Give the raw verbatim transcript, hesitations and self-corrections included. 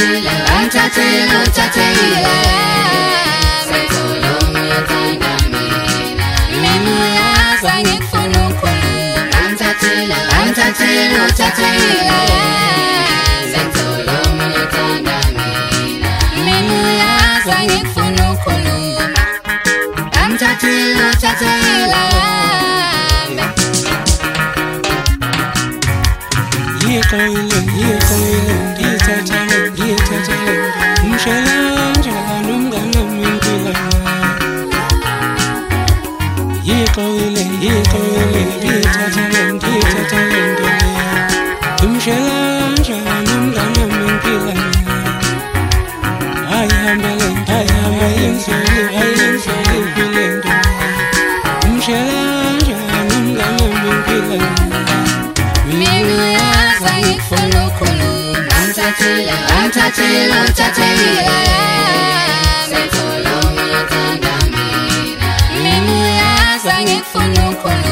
Angtatile, angtatile, angtatile. Sentolongo yathanda mina. Memuyazi angifuna ukukhuluma. Angtatile, angtatile, angtatile. Sentolongo yathanda mina. Memuyazi angifuna ukukhuluma. Angtatile, angtatile. Yekhoile, yekhoile, ndiyithathele, ndiyithathele. Umshela njalo nomngane wempilo. Yekhoile, yekhoile, ndiyithathele, ndiyithathele ntombi. Umshela njalo nomngane wempilo. Ayihambele, ayihamba yenzele, ayenzele impilo ntombi. Umshela njalo nomngane wempilo. Memuyazi angifuna ukukhuluma. Angtatile, angtatile, angtatile. Sentolongo yathanda mina. Memuyazi angifuna ukukhuluma.